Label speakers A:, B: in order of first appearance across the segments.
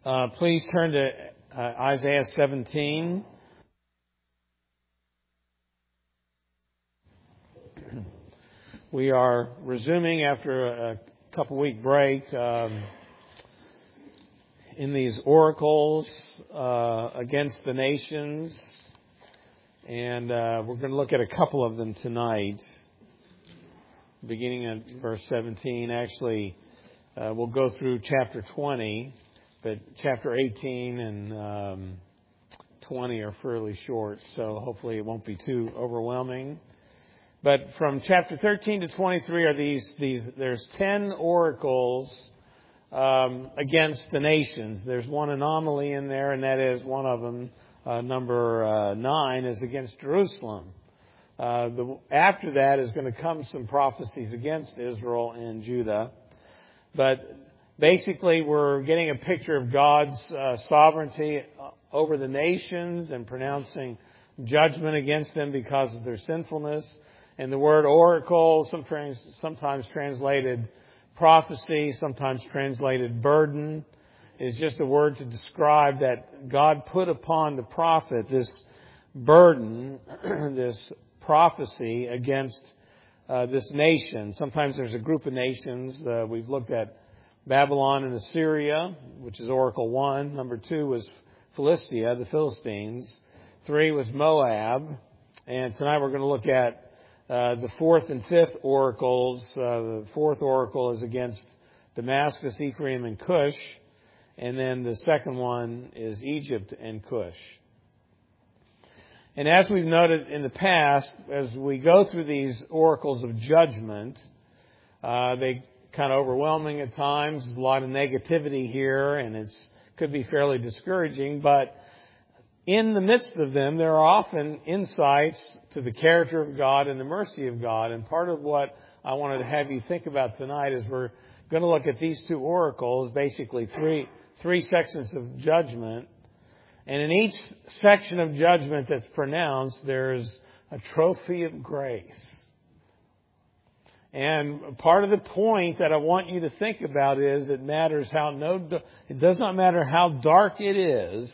A: Please turn to Isaiah 17. We are resuming after a couple-week break in these oracles against the nations. And we're going to look at a couple of them tonight. Beginning at verse 17. Actually, we'll go through chapter 20. But chapter 18 and 20 are fairly short, so hopefully it won't be too overwhelming. But from chapter 13 to 23 are there's 10 oracles against the nations. There's one anomaly in there, and that is one of them, number 9, is against Jerusalem. After that is going to come some prophecies against Israel and Judah. But basically, we're getting a picture of God's sovereignty over the nations and pronouncing judgment against them because of their sinfulness. And the word oracle, sometimes translated prophecy, sometimes translated burden, is just a word to describe that God put upon the prophet this burden, this prophecy against this nation. Sometimes there's a group of nations. We've looked at Babylon and Assyria, which is Oracle 1. Number 2 was Philistia, the Philistines. 3 was Moab. And tonight we're going to look at the 4th and 5th oracles. The 4th oracle is against Damascus, Ephraim, and Cush. And then the second one is Egypt and Cush. And as we've noted in the past, as we go through these oracles of judgment, they kind of overwhelming at times. There's a lot of negativity here, and it could be fairly discouraging. But in the midst of them, there are often insights to the character of God and the mercy of God. And part of what I wanted to have you think about tonight is we're going to look at these 2 oracles, basically three sections of judgment. And in each section of judgment that's pronounced, there's a trophy of grace. And part of the point that I want you to think about is it does not matter how dark it is.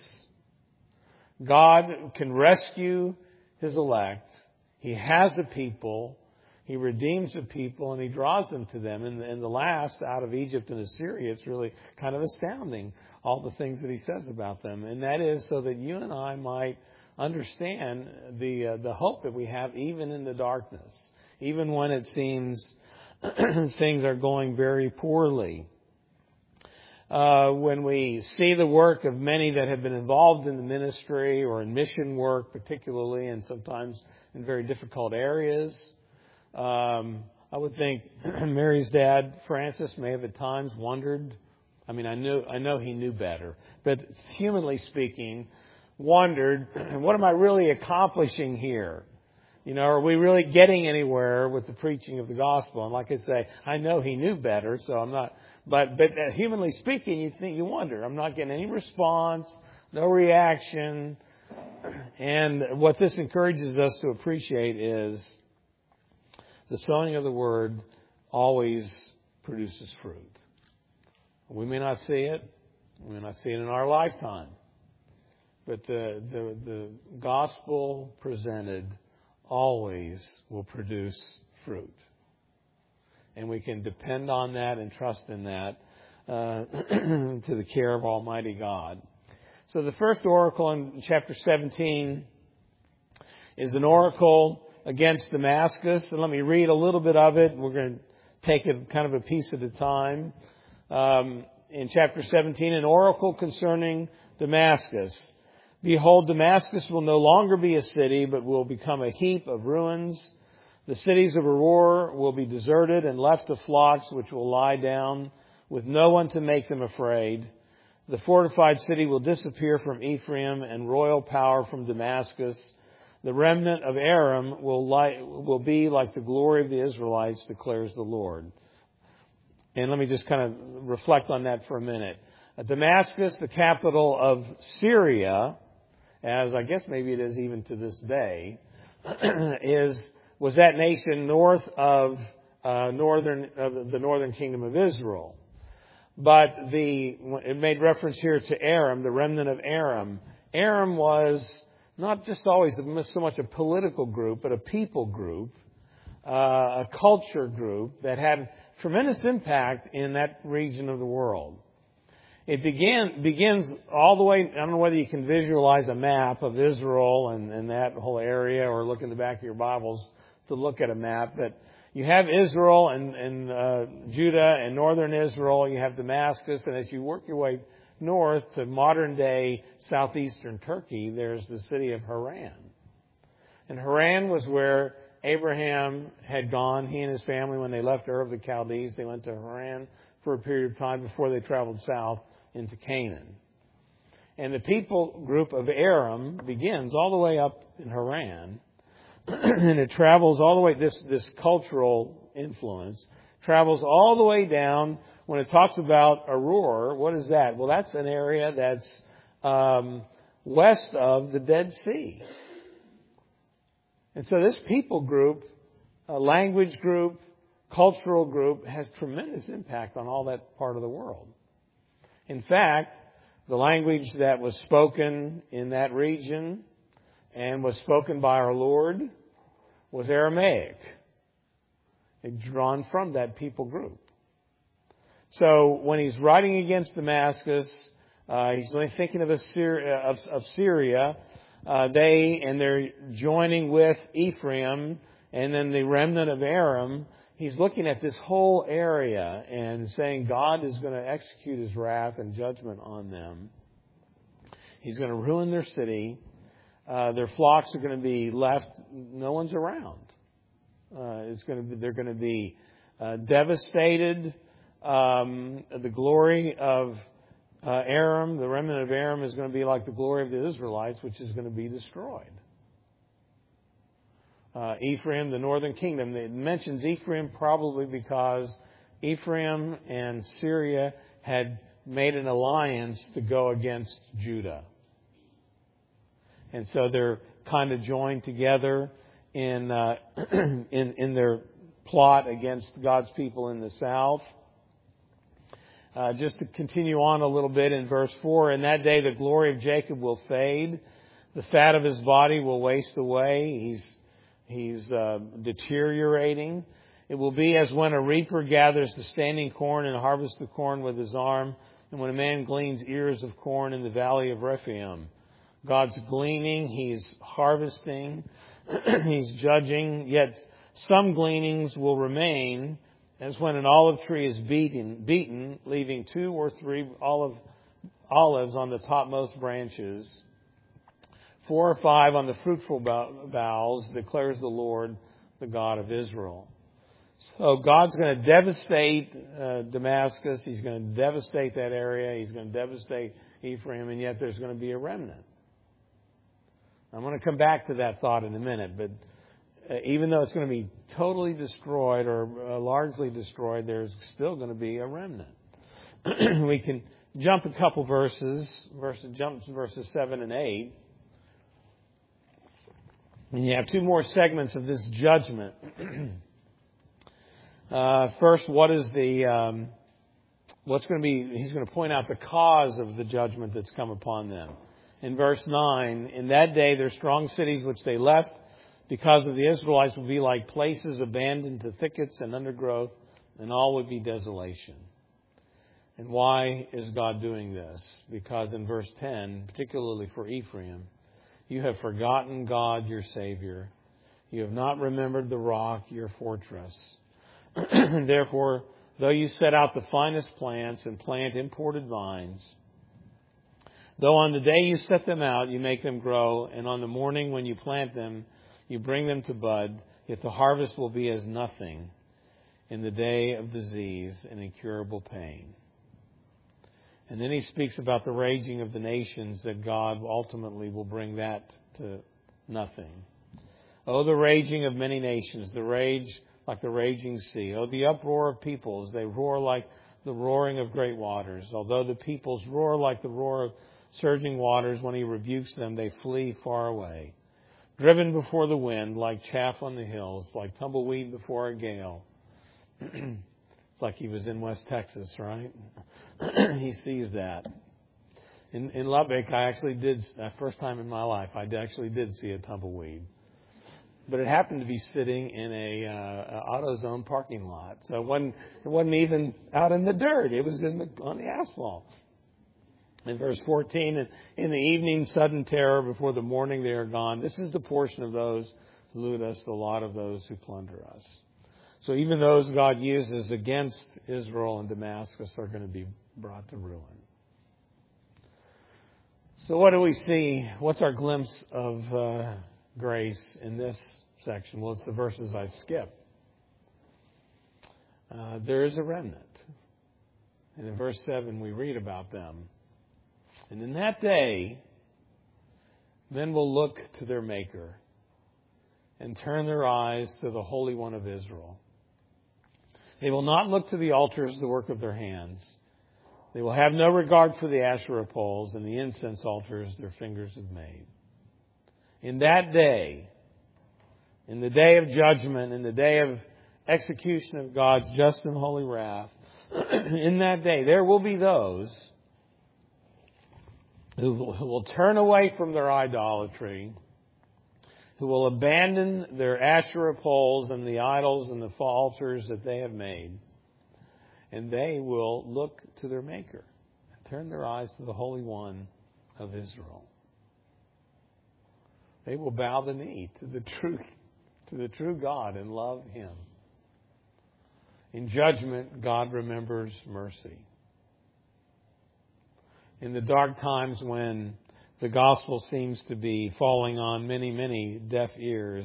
A: God can rescue His elect. He has a people. He redeems a people, and He draws them to them. And the last, out of Egypt and Assyria, it's really kind of astounding, all the things that He says about them. And that is so that you and I might understand the hope that we have even in the darkness. Even when it seems things are going very poorly. When we see the work of many that have been involved in the ministry or in mission work particularly, and sometimes in very difficult areas, I would think Mary's dad, Francis, may have at times wondered. I mean, I know he knew better, but humanly speaking, wondered, what am I really accomplishing here? Are we really getting anywhere with the preaching of the gospel? And like I say, I know he knew better, so I'm not. But humanly speaking, you wonder. I'm not getting any response, no reaction. And what this encourages us to appreciate is the sowing of the word always produces fruit. We may not see it. We may not see it in our lifetime. But the gospel presented always will produce fruit. And we can depend on that and trust in that to the care of Almighty God. So the first oracle in chapter 17 is an oracle against Damascus. And let me read a little bit of it. We're going to take it kind of a piece at a time. In chapter 17, an oracle concerning Damascus. Behold, Damascus will no longer be a city, but will become a heap of ruins. The cities of Aroer will be deserted and left to flocks, which will lie down with no one to make them afraid. The fortified city will disappear from Ephraim and royal power from Damascus. The remnant of Aram will be like the glory of the Israelites, declares the Lord. And let me just kind of reflect on that for a minute. Damascus, the capital of Syria, as I guess maybe it is even to this day, was that nation north of the northern kingdom of Israel. But it made reference here to Aram, the remnant of Aram. Aram was not just always so much a political group, but a people group, a culture group that had tremendous impact in that region of the world. It begins all the way, I don't know whether you can visualize a map of Israel and that whole area, or look in the back of your Bibles to look at a map, but you have Israel and Judah and northern Israel. You have Damascus, and as you work your way north to modern-day southeastern Turkey, there's the city of Haran. And Haran was where Abraham had gone. He and his family, when they left Ur of the Chaldees, they went to Haran for a period of time before they traveled south into Canaan. And the people group of Aram begins all the way up in Haran. And it travels all the way, this cultural influence, travels all the way down. When it talks about Aroer, what is that? Well, that's an area that's west of the Dead Sea. And so this people group, language group, cultural group, has tremendous impact on all that part of the world. In fact, the language that was spoken in that region and was spoken by our Lord was Aramaic. It's drawn from that people group. So when he's writing against Damascus, he's only thinking of Syria. They're joining with Ephraim and then the remnant of Aram. He's looking at this whole area and saying God is going to execute His wrath and judgment on them. He's going to ruin their city. Their flocks are going to be left. No one's around. They're going to be devastated. The glory of Aram, the remnant of Aram, is going to be like the glory of the Israelites, which is going to be destroyed. Ephraim, the northern kingdom. It mentions Ephraim probably because Ephraim and Syria had made an alliance to go against Judah. And so they're kind of joined together in their plot against God's people in the south. Just to continue on a little bit in verse 4, in that day the glory of Jacob will fade. The fat of his body will waste away. He's deteriorating. It will be as when a reaper gathers the standing corn and harvests the corn with his arm, and when a man gleans ears of corn in the valley of Rephaim. God's gleaning, He's harvesting, He's judging, yet some gleanings will remain, as when an olive tree is beaten, leaving 2 or 3 olives on the topmost branches, 4 or 5 on the fruitful boughs, declares the Lord, the God of Israel. So God's going to devastate Damascus. He's going to devastate that area. He's going to devastate Ephraim, and yet there's going to be a remnant. I'm going to come back to that thought in a minute, but even though it's going to be totally destroyed or largely destroyed, there's still going to be a remnant. We can jump a couple verses to verses 7 and 8. And you have 2 more segments of this judgment. First, what's going to be, he's going to point out the cause of the judgment that's come upon them. In verse 9, in that day their strong cities which they left because of the Israelites will be like places abandoned to thickets and undergrowth, and all would be desolation. And why is God doing this? Because in verse 10, particularly for Ephraim, you have forgotten God, your Savior. You have not remembered the rock, your fortress. Therefore, though you set out the finest plants and plant imported vines, though on the day you set them out, you make them grow, and on the morning when you plant them, you bring them to bud, yet the harvest will be as nothing in the day of disease and incurable pain. And then he speaks about the raging of the nations, that God ultimately will bring that to nothing. Oh, the raging of many nations, the rage like the raging sea. Oh, the uproar of peoples, they roar like the roaring of great waters. Although the peoples roar like the roar of surging waters, when he rebukes them, they flee far away. Driven before the wind, like chaff on the hills, like tumbleweed before a gale. It's like he was in West Texas, right? He sees that. In Lubbock, I actually did, first time in my life, I actually did see a tumbleweed. But it happened to be sitting in a AutoZone parking lot. So it wasn't even out in the dirt. It was on the asphalt. In verse 14, in the evening, sudden terror, before the morning they are gone. This is the portion of those who loot us, the lot of those who plunder us. So even those God uses against Israel and Damascus are going to be brought to ruin. So what do we see? What's our glimpse of grace in this section? Well, it's the verses I skipped. There is a remnant. And in verse 7 we read about them. And in that day, men will look to their Maker and turn their eyes to the Holy One of Israel. They will not look to the altars, the work of their hands. They will have no regard for the Asherah poles and the incense altars their fingers have made. In that day, in the day of judgment, in the day of execution of God's just and holy wrath, in that day, there will be those who will turn away from their idolatry, who will abandon their Asherah poles and the idols and the altars that they have made. And they will look to their Maker and turn their eyes to the Holy One of Israel. They will bow the knee to the true God and love Him. In judgment, God remembers mercy. In the dark times when the gospel seems to be falling on many, many deaf ears,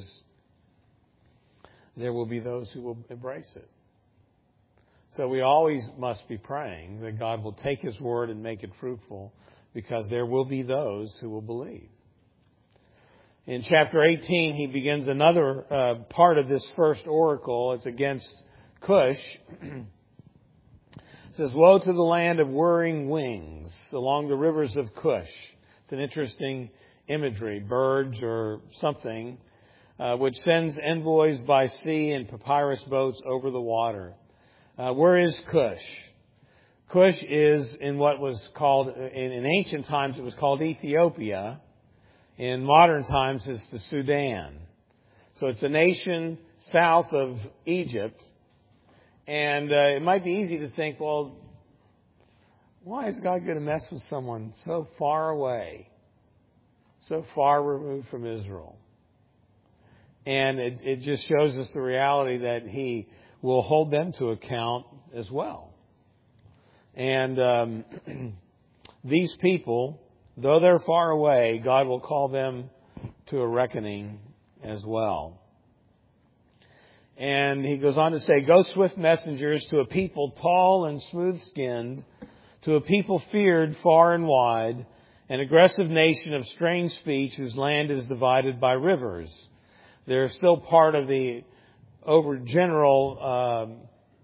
A: there will be those who will embrace it. So we always must be praying that God will take His word and make it fruitful, because there will be those who will believe. In chapter 18, he begins another part of this first oracle. It's against Cush. It says, "Woe to the land of whirring wings along the rivers of Cush." It's an interesting imagery, birds or something, which sends envoys by sea and papyrus boats over the water. Where is Cush? Cush is in what was called, in ancient times it was called Ethiopia. In modern times it's the Sudan. So it's a nation south of Egypt. And it might be easy to think, well, why is God going to mess with someone so far away, so far removed from Israel? And it just shows us the reality that He will hold them to account as well. And these people, though they're far away, God will call them to a reckoning as well. And he goes on to say, "Go swift messengers to a people tall and smooth-skinned, to a people feared far and wide, an aggressive nation of strange speech whose land is divided by rivers." They're still part of the general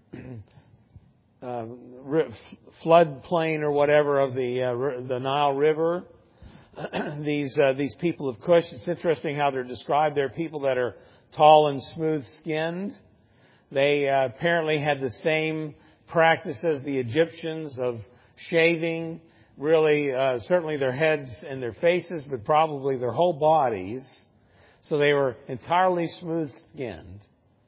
A: flood plain or whatever of the Nile River. These people of Cush, it's interesting how they're described. They're people that are tall and smooth-skinned. They apparently had the same practice as the Egyptians of shaving, really, certainly their heads and their faces, but probably their whole bodies. So they were entirely smooth-skinned.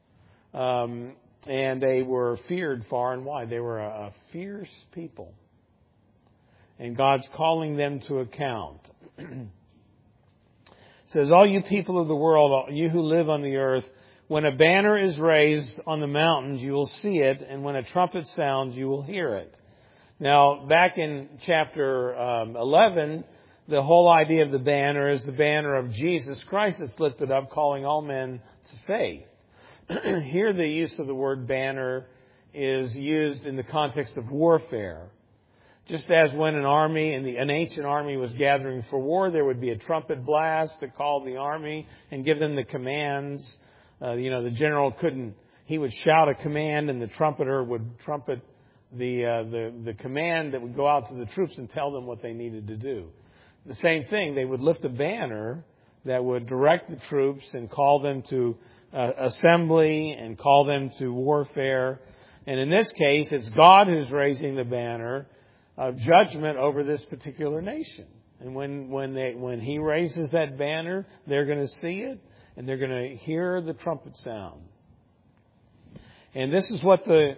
A: And they were feared far and wide. They were a fierce people. And God's calling them to account. It says, "All you people of the world, you who live on the earth, when a banner is raised on the mountains, you will see it, and when a trumpet sounds, you will hear it." Now, back in chapter 11, the whole idea of the banner is the banner of Jesus Christ that's lifted up, calling all men to faith. Here, the use of the word banner is used in the context of warfare. Just as when an ancient army was gathering for war, there would be a trumpet blast to call the army and give them the commands. The general he would shout a command, and the trumpeter would trumpet the command that would go out to the troops and tell them what they needed to do. The same thing, they would lift a banner that would direct the troops and call them to assembly and call them to warfare. And in this case, it's God who's raising the banner of judgment over this particular nation. And when He raises that banner, they're going to see it and they're going to hear the trumpet sound. And this is what the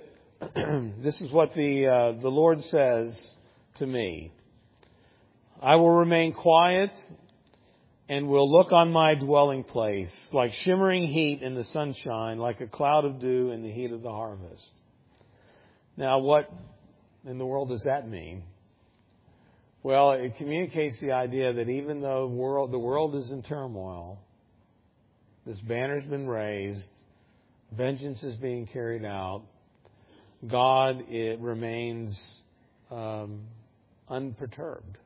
A: Lord says to me. I will remain quiet and will look on my dwelling place like shimmering heat in the sunshine, like a cloud of dew in the heat of the harvest. Now, what in the world does that mean? Well, it communicates the idea that even though the world is in turmoil, this banner's been raised, vengeance is being carried out, God, it remains unperturbed.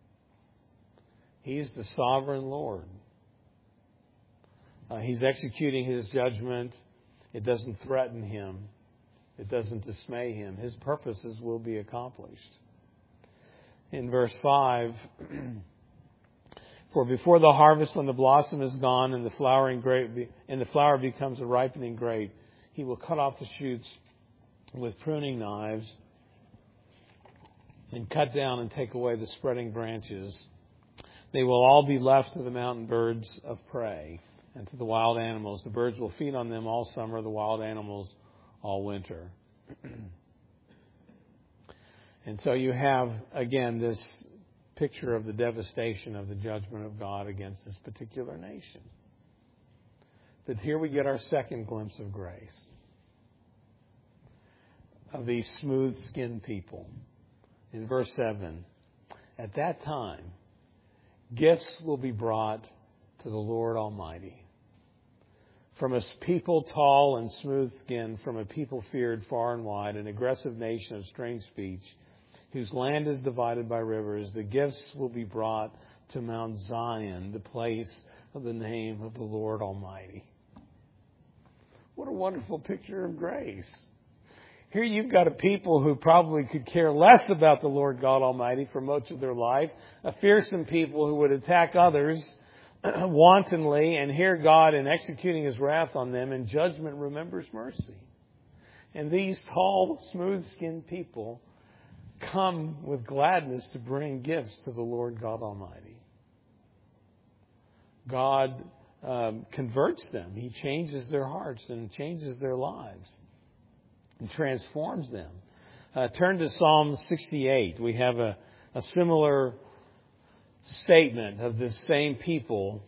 A: He's the sovereign Lord. He's executing His judgment. It doesn't threaten Him. It doesn't dismay Him. His purposes will be accomplished. In verse 5, for before the harvest, when the blossom is gone and the flower becomes a ripening grape, He will cut off the shoots with pruning knives and cut down and take away the spreading branches. They will all be left to the mountain birds of prey and to the wild animals. The birds will feed on them all summer, the wild animals all winter. And so you have, again, this picture of the devastation of the judgment of God against this particular nation. But here we get our second glimpse of grace, of these smooth-skinned people. In verse 7, at that time, gifts will be brought to the Lord Almighty. From a people tall and smooth-skinned, from a people feared far and wide, an aggressive nation of strange speech, whose land is divided by rivers, the gifts will be brought to Mount Zion, the place of the name of the Lord Almighty. What a wonderful picture of grace. Here you've got a people who probably could care less about the Lord God Almighty for much of their life, a fearsome people who would attack others wantonly, and here God, in executing His wrath on them, in judgment remembers mercy. And these tall, smooth-skinned people come with gladness to bring gifts to the Lord God Almighty. God converts them. He changes their hearts and changes their lives and transforms them. Turn to Psalm 68. We have a similar statement of this same people.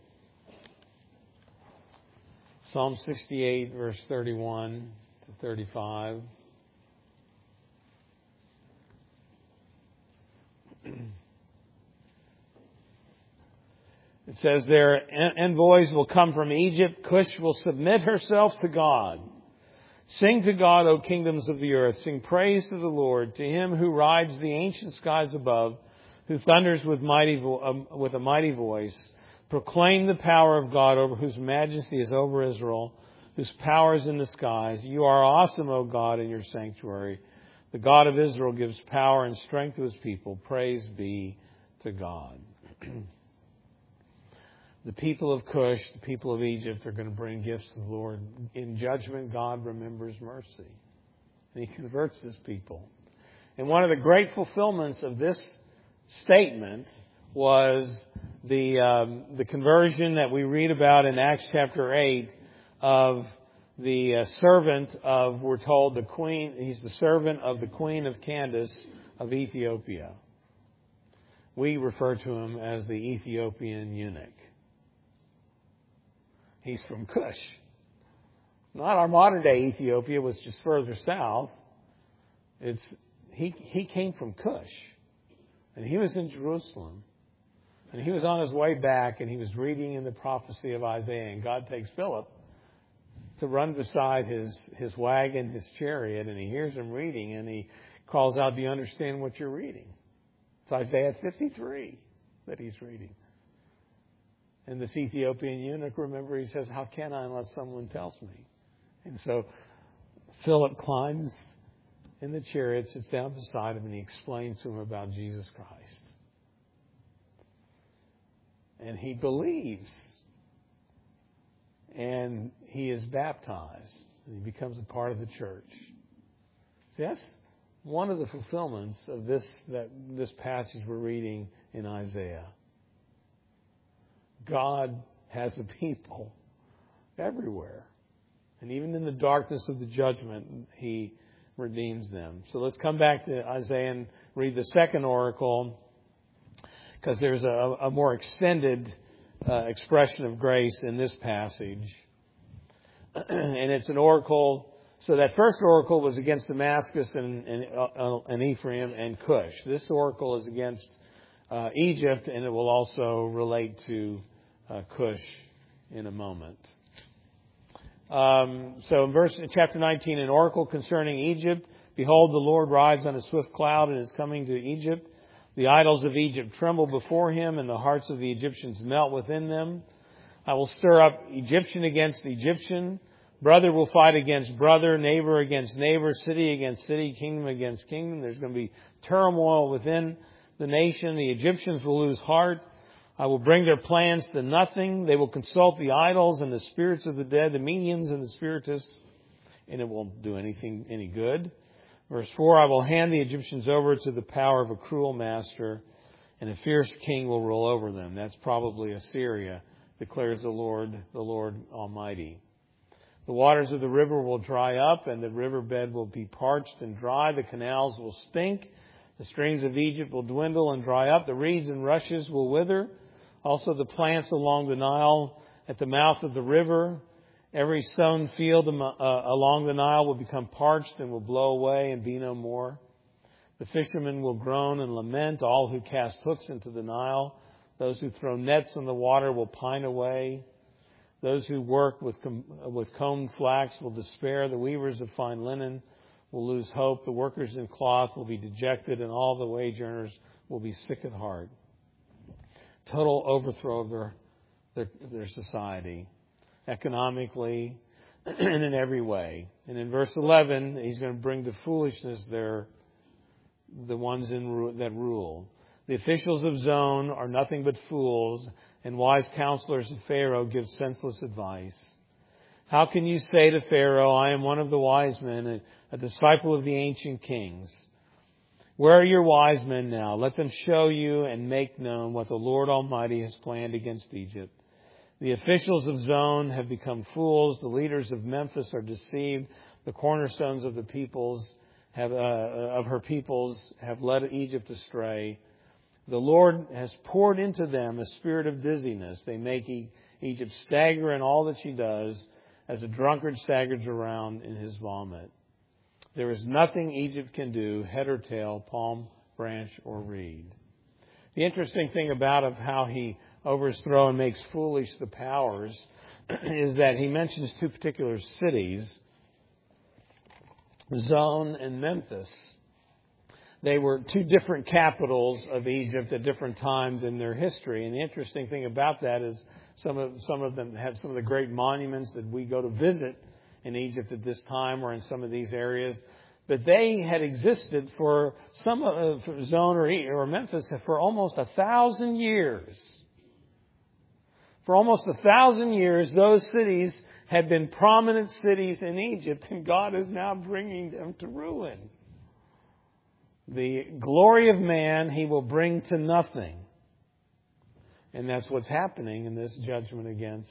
A: Psalm 68, verse 31 to 35. It says there, envoys will come from Egypt. Cush will submit herself to God. Sing to God, O kingdoms of the earth. Sing praise to the Lord, to Him who rides the ancient skies above, who thunders with a mighty voice. Proclaim the power of God, over whose majesty is over Israel, whose power is in the skies. You are awesome, O God, in your sanctuary. The God of Israel gives power and strength to His people. Praise be to God. The people of Cush, the people of Egypt, are going to bring gifts to the Lord. In judgment, God remembers mercy. And He converts His people. And one of the great fulfillments of this statement was the conversion that we read about in Acts chapter 8 of the servant of, we're told, the queen. He's the servant of the queen of Candace of Ethiopia. We refer to him as the Ethiopian eunuch. He's from Cush. Not our modern day Ethiopia, was just further south. He came from Cush. And he was in Jerusalem. And he was on his way back, and he was reading in the prophecy of Isaiah. And God takes Philip to run beside his wagon, his chariot, and he hears him reading, and he calls out, do you understand what you're reading? It's Isaiah 53 that he's reading. And this Ethiopian eunuch, remember, he says, how can I unless someone tells me? And so Philip climbs in the chariot, sits down beside him, and he explains to him about Jesus Christ. And he believes. And he is baptized. And he becomes a part of the church. See, that's one of the fulfillments of this passage we're reading in Isaiah. God has a people everywhere. And even in the darkness of the judgment, He redeems them. So let's come back to Isaiah and read the second oracle, because there's a more extended expression of grace in this passage. And it's an oracle. So that first oracle was against Damascus and Ephraim and Cush. This oracle is against Egypt, and it will also relate to Cush in a moment. So in chapter 19, an oracle concerning Egypt. Behold, the Lord rides on a swift cloud and is coming to Egypt. The idols of Egypt tremble before him, and the hearts of the Egyptians melt within them. I will stir up Egyptian against Egyptian. Brother will fight against brother, neighbor against neighbor, city against city, kingdom against kingdom. There's going to be turmoil within the nation. The Egyptians will lose heart. I will bring their plans to nothing. They will consult the idols and the spirits of the dead, the mediums and the spiritists, and it won't do any good. Verse 4, I will hand the Egyptians over to the power of a cruel master, and a fierce king will rule over them. That's probably Assyria, declares the Lord Almighty. The waters of the river will dry up, and the riverbed will be parched and dry. The canals will stink. The streams of Egypt will dwindle and dry up. The reeds and rushes will wither. Also the plants along the Nile at the mouth of the river. Every sown field along the Nile will become parched and will blow away and be no more. The fishermen will groan and lament, all who cast hooks into the Nile. Those who throw nets in the water will pine away. Those who work with combed flax will despair. The weavers of fine linen will lose hope. The workers in cloth will be dejected, and all the wage earners will be sick at heart. Total overthrow of their society, economically and in every way. And in verse 11, he's going to bring to foolishness the ones that rule. The officials of Zon are nothing but fools, and wise counselors of Pharaoh give senseless advice. How can you say to Pharaoh, I am one of the wise men, a disciple of the ancient kings? Where are your wise men now? Let them show you and make known what the Lord Almighty has planned against Egypt. The officials of Zon have become fools. The leaders of Memphis are deceived. The cornerstones of her peoples have led Egypt astray. The Lord has poured into them a spirit of dizziness. They make Egypt stagger in all that she does, as a drunkard staggers around in his vomit. There is nothing Egypt can do, head or tail, palm, branch, or reed. The interesting thing about how he overthrows and makes foolish the powers is that he mentions two particular cities, Zon and Memphis. They were two different capitals of Egypt at different times in their history. And the interesting thing about that is some of them have some of the great monuments that we go to visit in Egypt at this time or in some of these areas. But they had existed for Zon or Memphis for almost 1,000 years. For almost 1,000 years, those cities had been prominent cities in Egypt, and God is now bringing them to ruin. The glory of man He will bring to nothing. And that's what's happening in this judgment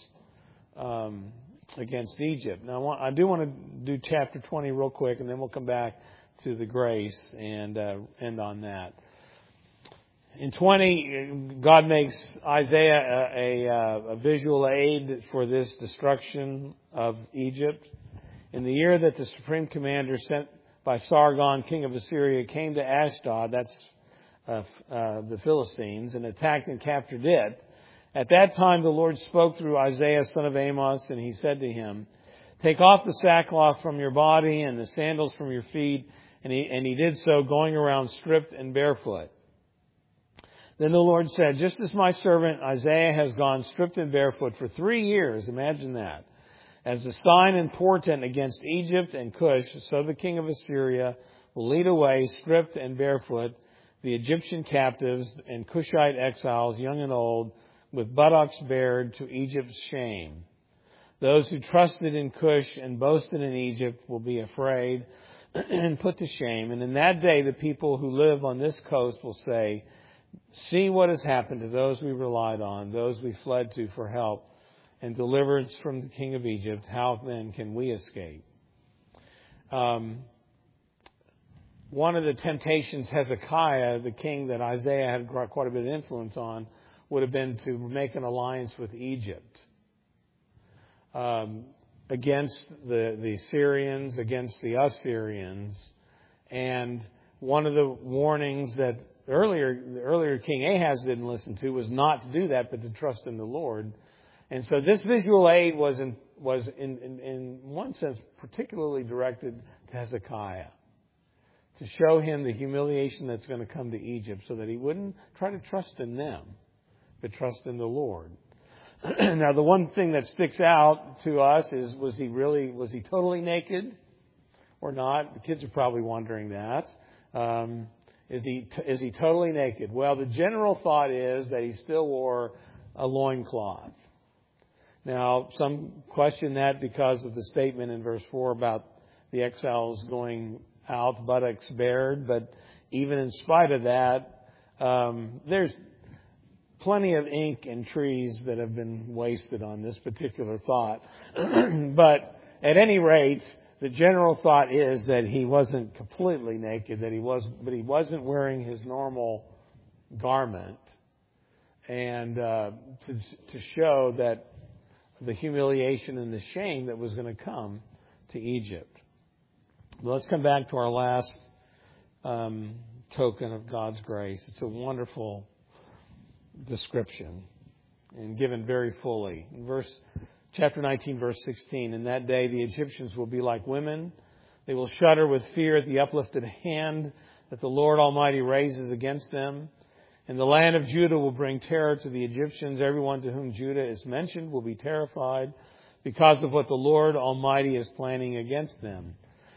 A: against Egypt. Now, I do want to do chapter 20 real quick, and then we'll come back to the grace and end on that. In 20, God makes Isaiah a visual aid for this destruction of Egypt. In the year that the supreme commander sent by Sargon, king of Assyria, came to Ashdod, that's the Philistines, and attacked and captured it. At that time the Lord spoke through Isaiah, son of Amos, and He said to him, take off the sackcloth from your body and the sandals from your feet. And he did so, going around stripped and barefoot. Then the Lord said, just as my servant Isaiah has gone stripped and barefoot for 3 years, imagine that, as a sign and portent against Egypt and Cush, so the king of Assyria will lead away stripped and barefoot the Egyptian captives and Cushite exiles, young and old, with buttocks bared, to Egypt's shame. Those who trusted in Cush and boasted in Egypt will be afraid. and put to shame. And in that day, the people who live on this coast will say, see what has happened to those we relied on, those we fled to for help and deliverance from the king of Egypt. How then can we escape? One of the temptations Hezekiah, the king that Isaiah had quite a bit of influence on, would have been to make an alliance with Egypt against the Syrians, against the Assyrians. And one of the warnings that the earlier King Ahaz didn't listen to was not to do that, but to trust in the Lord. And so this visual aid was in one sense particularly directed to Hezekiah, to show him the humiliation that's going to come to Egypt, so that he wouldn't try to trust in them, but trust in the Lord. Now, the one thing that sticks out to us is, was he totally naked or not? The kids are probably wondering that. Is he totally naked? Well, the general thought is that he still wore a loincloth. Now, some question that because of the statement in verse 4 about the exiles going out, buttocks bared. But even in spite of that, there's plenty of ink and trees that have been wasted on this particular thought. But at any rate, the general thought is that he wasn't completely naked, but he wasn't wearing his normal garment, and to show that the humiliation and the shame that was going to come to Egypt. Well, let's come back to our last token of God's grace. It's a wonderful description and given very fully. In chapter 19, verse 16, in that day the Egyptians will be like women. They will shudder with fear at the uplifted hand that the Lord Almighty raises against them. And the land of Judah will bring terror to the Egyptians. Everyone to whom Judah is mentioned will be terrified because of what the Lord Almighty is planning against them.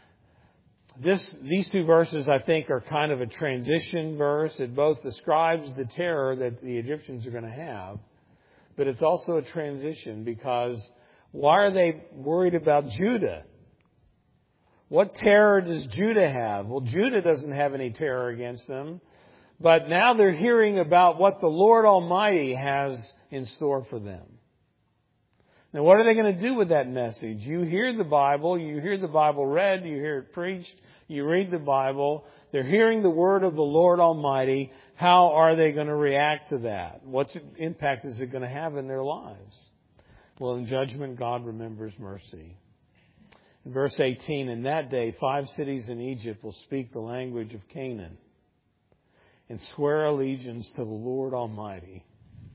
A: These two verses, I think, are kind of a transition verse. It both describes the terror that the Egyptians are going to have, but it's also a transition because why are they worried about Judah? What terror does Judah have? Well, Judah doesn't have any terror against them, but now they're hearing about what the Lord Almighty has in store for them. Now, what are they going to do with that message? You hear the Bible read, you hear it preached, you read the Bible. They're hearing the word of the Lord Almighty. How are they going to react to that? What impact is it going to have in their lives? Well, in judgment, God remembers mercy. In verse 18, in that day, 5 cities in Egypt will speak the language of Canaan and swear allegiance to the Lord Almighty.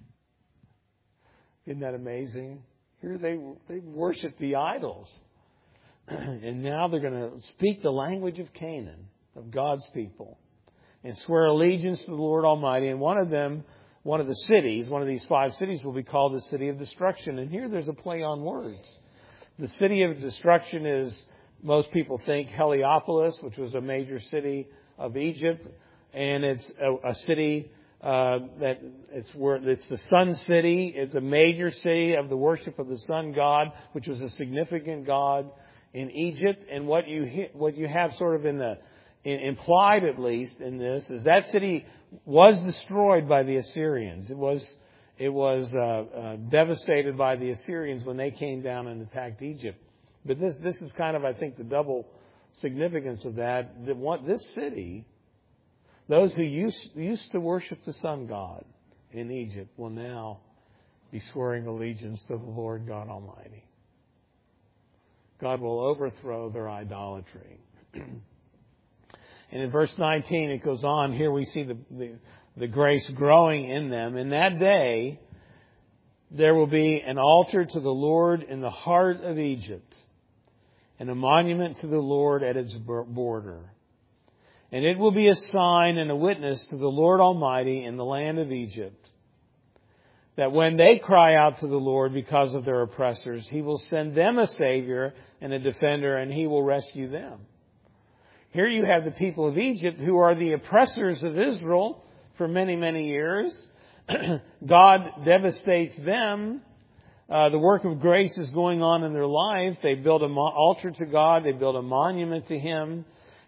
A: Isn't that amazing? Here they worship the idols. And now they're going to speak the language of Canaan, of God's people, and swear allegiance to the Lord Almighty. And one of these 5 cities will be called the city of destruction. And here there's a play on words. The city of destruction is, most people think, Heliopolis, which was a major city of Egypt. And it's a city it's the sun city. It's a major city of the worship of the sun god, which was a significant god in Egypt. And what you have sort of implied, at least in this, is that city was destroyed by the Assyrians. It was devastated by the Assyrians when they came down and attacked Egypt. But this is kind of, I think, the double significance of that. This city, those who used to worship the sun god in Egypt, will now be swearing allegiance to the Lord God Almighty. God will overthrow their idolatry. And in verse 19, it goes on. Here we see the grace growing in them. In that day, there will be an altar to the Lord in the heart of Egypt, and a monument to the Lord at its border. And it will be a sign and a witness to the Lord Almighty in the land of Egypt, that when they cry out to the Lord because of their oppressors, He will send them a Savior and a defender, and He will rescue them. Here you have the people of Egypt who are the oppressors of Israel for many, many years. God devastates them. The work of grace is going on in their life. They build an altar to God. They build a monument to Him.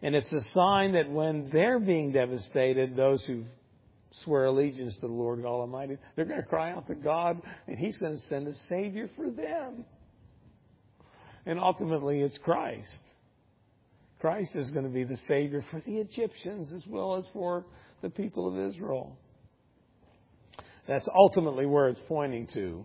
A: And it's a sign that when they're being devastated, those who swear allegiance to the Lord God Almighty, they're going to cry out to God, and He's going to send a Savior for them. And ultimately, it's Christ. Christ is going to be the Savior for the Egyptians as well as for the people of Israel. That's ultimately where it's pointing to.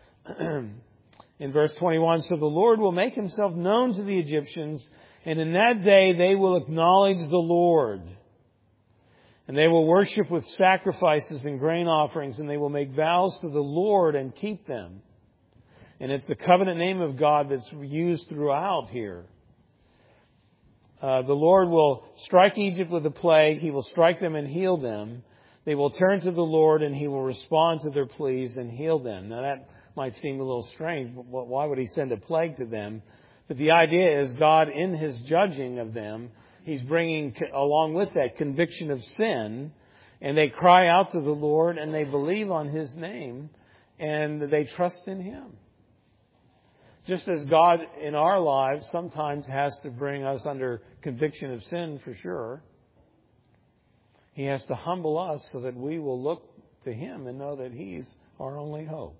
A: In verse 21, so the Lord will make Himself known to the Egyptians, and in that day they will acknowledge the Lord. And they will worship with sacrifices and grain offerings, and they will make vows to the Lord and keep them. And it's the covenant name of God that's used throughout here. The Lord will strike Egypt with a plague. He will strike them and heal them. They will turn to the Lord, and He will respond to their pleas and heal them. Now that might seem a little strange. But why would He send a plague to them? But the idea is God, in His judging of them, He's bringing along with that conviction of sin. And they cry out to the Lord, and they believe on His name, and they trust in Him. Just as God in our lives sometimes has to bring us under conviction of sin for sure, He has to humble us so that we will look to Him and know that He's our only hope.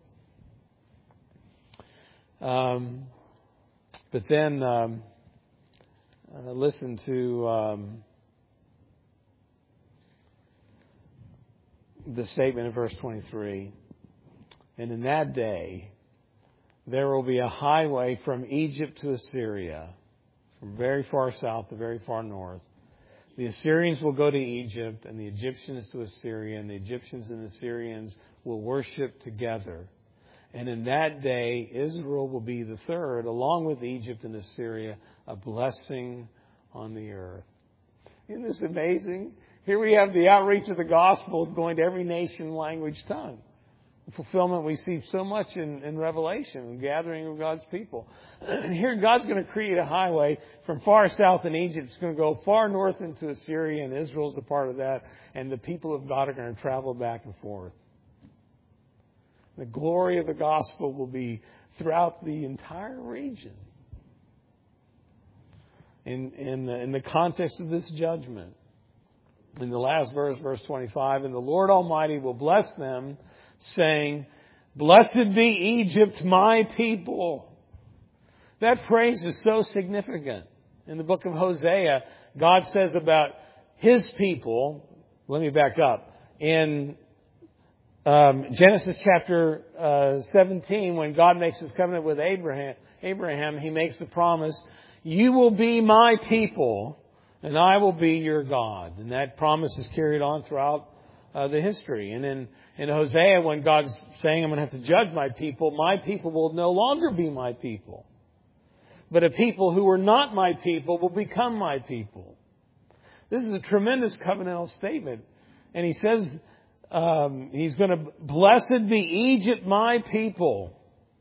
A: But then listen to the statement in verse 23. And in that day, there will be a highway from Egypt to Assyria, from very far south to very far north. The Assyrians will go to Egypt, and the Egyptians to Assyria, and the Egyptians and the Assyrians will worship together. And in that day, Israel will be the third, along with Egypt and Assyria, a blessing on the earth. Isn't this amazing? Here we have the outreach of the gospel going to every nation, language, tongue. Fulfillment we see so much in Revelation, the gathering of God's people. Here God's going to create a highway from far south in Egypt. It's going to go far north into Assyria, and Israel's a part of that. And the people of God are going to travel back and forth. The glory of the gospel will be throughout the entire region. In the context of this judgment. In the last verse, verse 25, and the Lord Almighty will bless them, saying, blessed be Egypt, my people. That phrase is so significant. In the book of Hosea, God says about His people, let me back up. In Genesis chapter 17, when God makes His covenant with Abraham, He makes the promise, you will be my people, and I will be your God. And that promise is carried on throughout the history. And in Hosea, when God's saying, I'm going to have to judge my people will no longer be my people. But a people who were not my people will become my people. This is a tremendous covenantal statement. And He says, He's going to, blessed be Egypt, my people.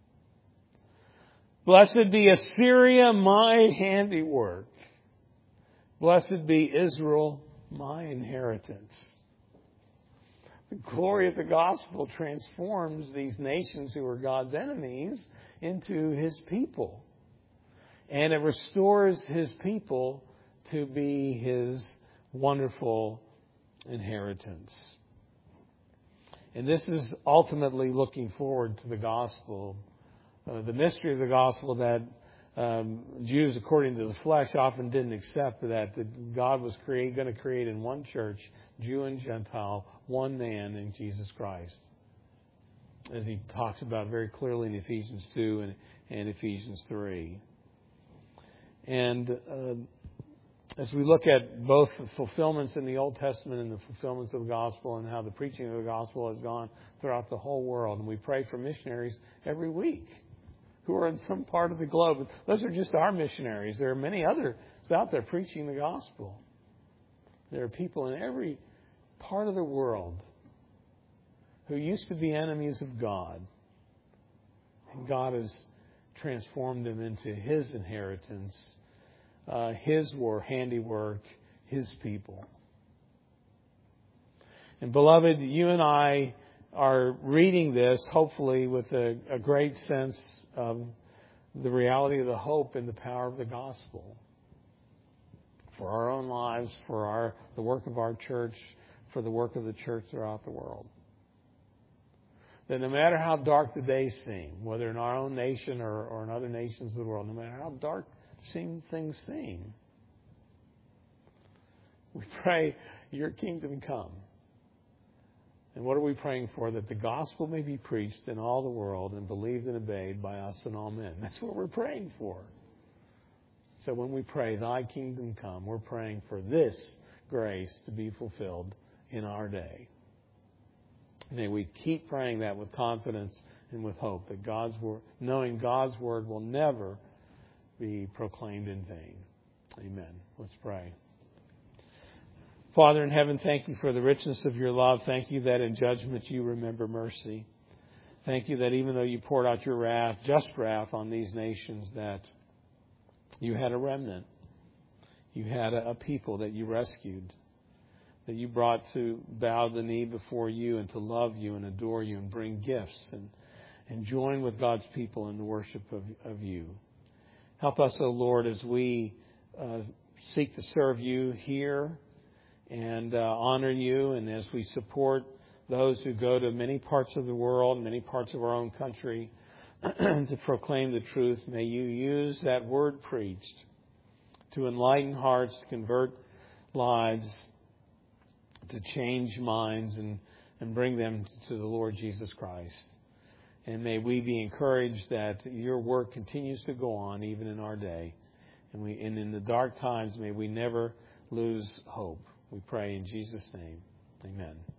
A: Blessed be Assyria, my handiwork. Blessed be Israel, my inheritance. The glory of the gospel transforms these nations who are God's enemies into His people. And it restores His people to be His wonderful inheritance. And this is ultimately looking forward to the gospel, the mystery of the gospel that Jews, according to the flesh, often didn't accept, that God was going to create in one church, Jew and Gentile, one man in Jesus Christ, as He talks about very clearly in Ephesians 2 and Ephesians 3. And as we look at both the fulfillments in the Old Testament and the fulfillments of the gospel, and how the preaching of the gospel has gone throughout the whole world, and we pray for missionaries every week who are in some part of the globe. Those are just our missionaries. There are many others out there preaching the gospel. There are people in every part of the world who used to be enemies of God. And God has transformed them into His inheritance, His handiwork, His people. And beloved, you and I are reading this, hopefully, with a great sense of the reality of the hope and the power of the gospel. for our own lives, for the work of our church, for the work of the church throughout the world. That no matter how dark the days seem, whether in our own nation or in other nations of the world, no matter how dark things seem, we pray, your kingdom come. And what are we praying for? That the gospel may be preached in all the world and believed and obeyed by us and all men. That's what we're praying for. So when we pray, thy kingdom come, we're praying for this grace to be fulfilled in our day. May we keep praying that with confidence and with hope, that God's word, knowing God's word will never be proclaimed in vain. Amen. Let's pray. Father in heaven, thank you for the richness of your love. Thank you that in judgment you remember mercy. Thank you that even though you poured out your wrath, just wrath on these nations, that you had a remnant. You had a people that you rescued, that you brought to bow the knee before you and to love you and adore you and bring gifts and join with God's people in the worship of you. Help us, O Lord, as we seek to serve you here and honor you, and as we support those who go to many parts of the world, many parts of our own country, to proclaim the truth. May you use that word preached to enlighten hearts, to convert lives, to change minds, and bring them to the Lord Jesus Christ. And may we be encouraged that your work continues to go on even in our day. And in the dark times, may we never lose hope. We pray in Jesus' name. Amen.